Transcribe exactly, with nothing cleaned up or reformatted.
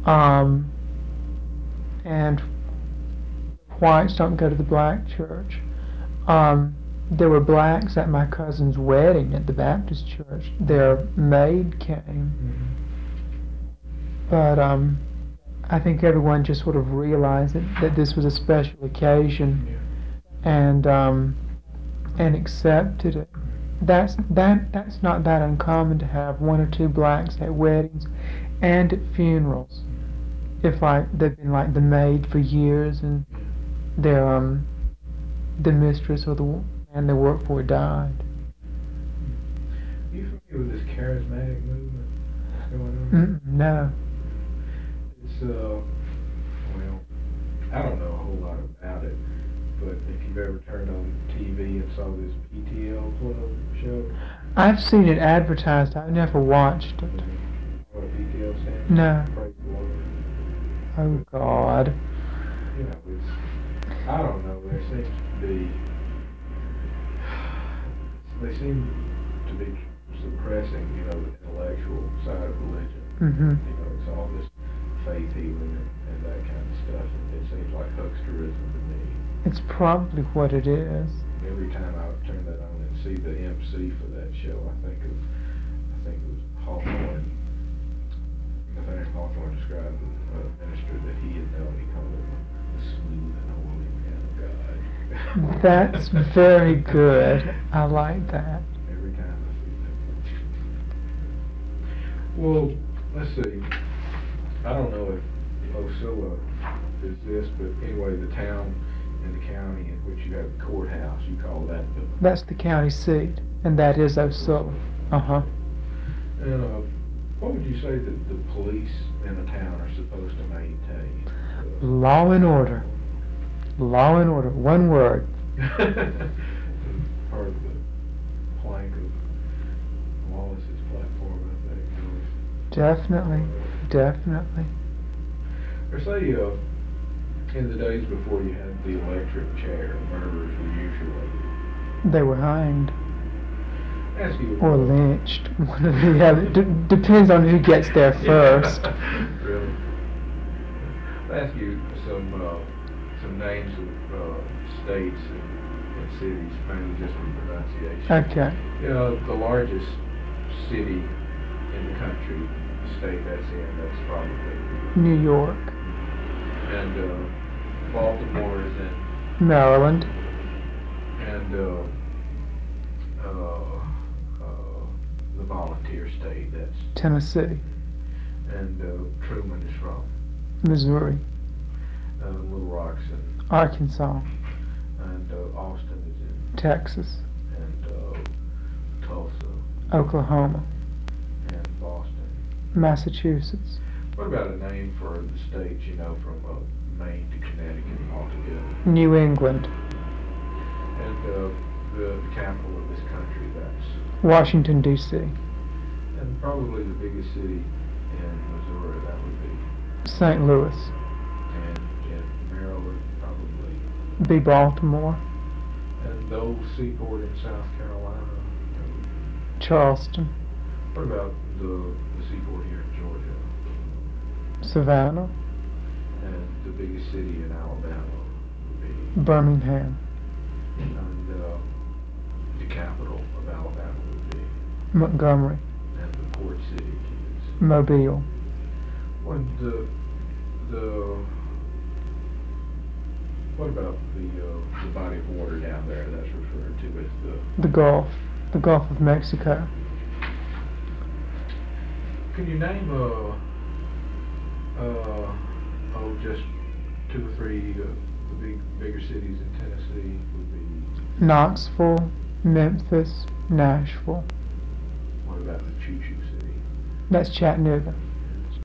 Um, and whites don't go to the black church. Um, there were blacks at my cousin's wedding at the Baptist church. Their maid came. Mm-hmm. But um, I think everyone just sort of realized that, that this was a special occasion, Yeah. and um, and accepted it. That's that that's not that uncommon to have one or two blacks at weddings and at funerals. If like they've been like the maid for years and their um the mistress or the man they work for died. Are you familiar with this charismatic movement that's going on? Mm-mm, no. It's uh, well, I don't know a whole lot about it, but if you've ever turned on T V and saw this P T L Club show, I've seen it advertised. I've never watched it. what a P T L stands for? No. Praise the Lord. Oh God. You know, it's, I don't know, there seems to be, they seem to be suppressing, you know, the intellectual side of religion. Mm-hmm. You know, it's all this faith healing and, and that kind of stuff. It seems like hucksterism to me. It's probably what it is. Every time I turn that on and see the M C for that show, I think of, I think it was Hawthorne. Nathaniel Hawthorne described a minister that he had known. He called him the smooth and holy man of God. That's very good. I like that. Every time I see that. Well, let's see. I don't know if Ocilla is this, but anyway, the town and the county in which you have the courthouse, you call that the... That's the county seat, and that is Ocilla. Uh-huh. And uh, what would you say that the police in a town are supposed to maintain? Uh, Law and order. Law and order. One word. Part of the plank of Wallace's platform, I think. Definitely. Definitely. Or say, uh, in the days before you had the electric chair, murderers were usually... They were hanged. Ask you... Or lynched. One of the other. D- depends on who gets there first. Really? I'll ask you some uh, some names of uh, states and, and cities, mainly just for pronunciation. Okay. You know, the largest city in the country, the state that's in, that's probably... New York. And uh, Baltimore is in... Maryland. And uh, uh, uh, the volunteer state, that's... Tennessee. And uh, Truman is from... Missouri. Uh, Little Rock's in... Arkansas. And uh, Austin is in... Texas. And uh, Tulsa. Oklahoma. And Boston. Massachusetts. What about a name for the states, you know, from uh, Maine to Connecticut altogether? New England. And uh, the, the capital of this country, that's... Washington, D C. And probably the biggest city in Missouri, that would be... Saint Louis. And in Maryland, probably... Be Baltimore. And the old seaport in South Carolina. Charleston. What about the, the seaport here in Georgia? Savannah. And the biggest city in Alabama would be... Birmingham. And uh, the capital of Alabama would be... Montgomery. And the port city is... Mobile. What the... the... What about the uh, the body of water down there that's referred to as the... The Gulf. The Gulf of Mexico. Can you name, uh, uh, oh, just two or three uh, the big bigger cities in Tennessee would be... Knoxville, Memphis, Nashville. What about the Choo Choo City? That's Chattanooga.